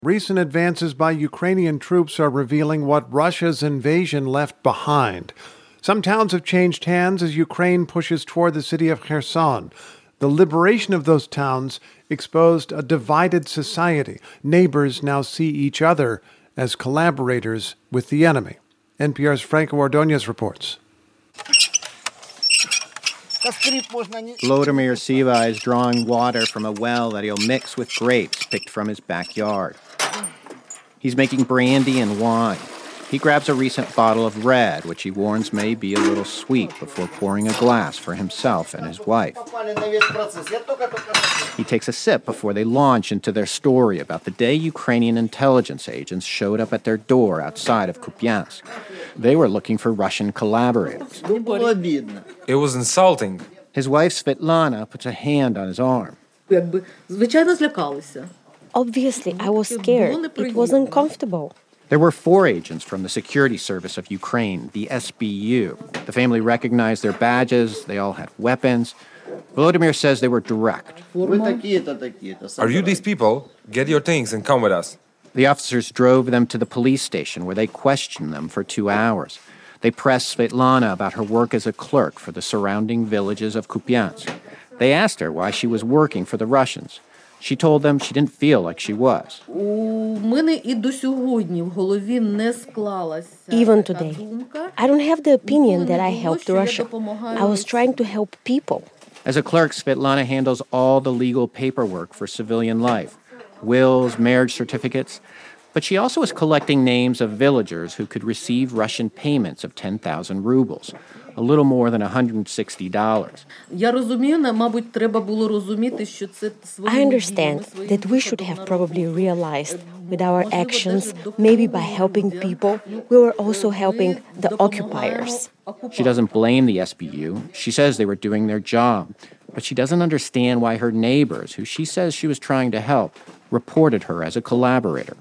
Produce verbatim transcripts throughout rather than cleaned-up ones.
Recent advances by Ukrainian troops are revealing what Russia's invasion left behind. Some towns have changed hands as Ukraine pushes toward the city of Kherson. The liberation of those towns exposed a divided society. Neighbors now see each other as collaborators with the enemy. N P R's Franco Ordonez reports. Volodymyr Siva is drawing water from a well that he'll mix with grapes picked from his backyard. He's making brandy and wine. He grabs a recent bottle of red, which he warns may be a little sweet, before pouring a glass for himself and his wife. He takes a sip before they launch into their story about the day Ukrainian intelligence agents showed up at their door outside of Kupiansk. They were looking for Russian collaborators. It was insulting. His wife, Svetlana, puts a hand on his arm. Obviously, I was scared. It was uncomfortable. There were four agents from the Security Service of Ukraine, the S B U. The family recognized their badges. They all had weapons. Volodymyr says they were direct. Are you these people? Get your things and come with us. The officers drove them to the police station, where they questioned them for two hours. They pressed Svetlana about her work as a clerk for the surrounding villages of Kupiansk. They asked her why she was working for the Russians. She told them she didn't feel like she was. Even today, I don't have the opinion that I helped Russia. I was trying to help people. As a clerk, Svetlana handles all the legal paperwork for civilian life, wills, marriage certificates. But she also is collecting names of villagers who could receive Russian payments of ten thousand rubles, a little more than one hundred sixty dollars. I understand that we should have probably realized with our actions, maybe by helping people, we were also helping the occupiers. She doesn't blame the S B U. She says they were doing their job. But she doesn't understand why her neighbors, who she says she was trying to help, reported her as a collaborator.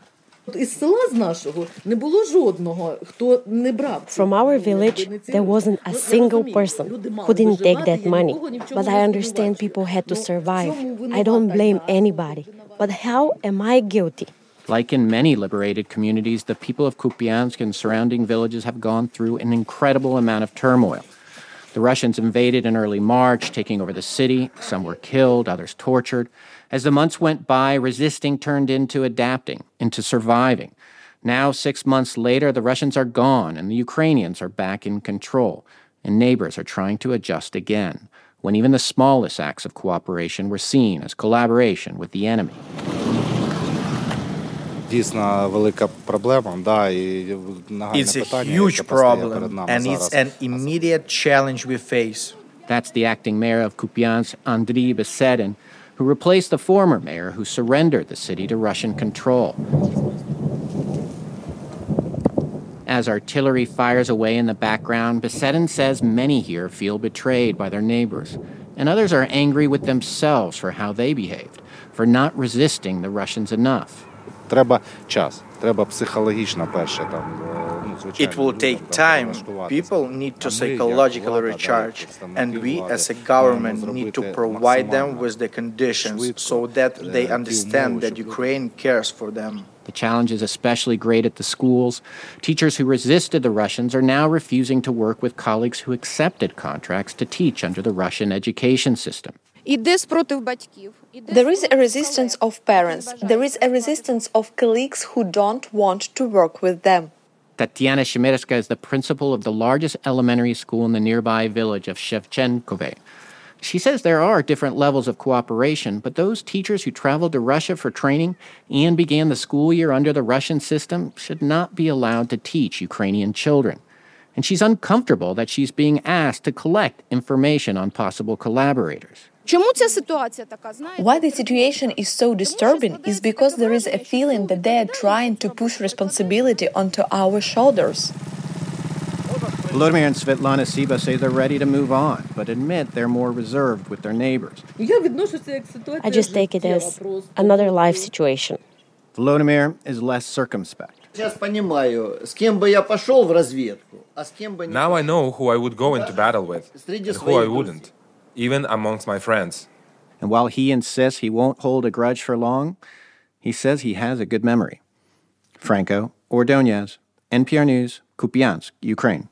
From our village, there wasn't a single person who didn't take that money. But I understand people had to survive. I don't blame anybody. But how am I guilty? Like in many liberated communities, the people of Kupiansk and surrounding villages have gone through an incredible amount of turmoil. The Russians invaded in early March, taking over the city. Some were killed, others tortured. As the months went by, resisting turned into adapting, into surviving. Now, six months later, the Russians are gone and the Ukrainians are back in control, and neighbors are trying to adjust again, when even the smallest acts of cooperation were seen as collaboration with the enemy. It's a huge problem, and it's an immediate challenge we face. That's the acting mayor of Kupiansk, Andriy Besedin, who replaced the former mayor who surrendered the city to Russian control. As artillery fires away in the background, Besedin says many here feel betrayed by their neighbors, and others are angry with themselves for how they behaved, for not resisting the Russians enough. It will take time. People need to psychologically recharge, and we as a government need to provide them with the conditions so that they understand that Ukraine cares for them. The challenge is especially great at the schools. Teachers who resisted the Russians are now refusing to work with colleagues who accepted contracts to teach under the Russian education system. There is a resistance of parents. There is a resistance of colleagues who don't want to work with them. Tatiana Shemirska is the principal of the largest elementary school in the nearby village of Shevchenkove. She says there are different levels of cooperation, but those teachers who traveled to Russia for training and began the school year under the Russian system should not be allowed to teach Ukrainian children. And she's uncomfortable that she's being asked to collect information on possible collaborators. Why the situation is so disturbing is because there is a feeling that they are trying to push responsibility onto our shoulders. Volodymyr and Svetlana Siva say they're ready to move on, but admit they're more reserved with their neighbors. I just take it as another life situation. Volodymyr is less circumspect. Now I know who I would go into battle with and who I wouldn't, even amongst my friends. And while he insists he won't hold a grudge for long, He says he has a good memory. Franco Ordonez, N P R News, Kupiansk, Ukraine.